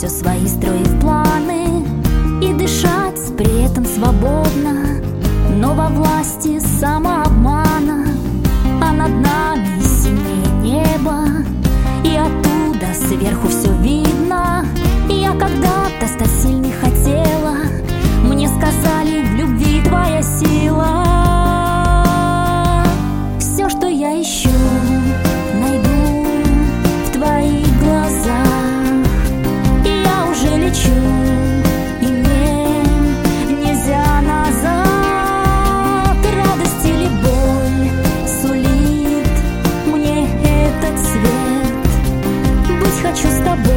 все свои строить планы и дышать при этом свободно, но во власти самообмана. А над нами синее небо, и оттуда сверху все видно. Я когда-то стать сильной хотела, мне сказали, в любви твоя сила. Все, что я ищу, найду в твоих глазах. И я уже лечу, и мне нельзя назад. Радость или боль сулит мне этот свет. Быть хочу с тобой.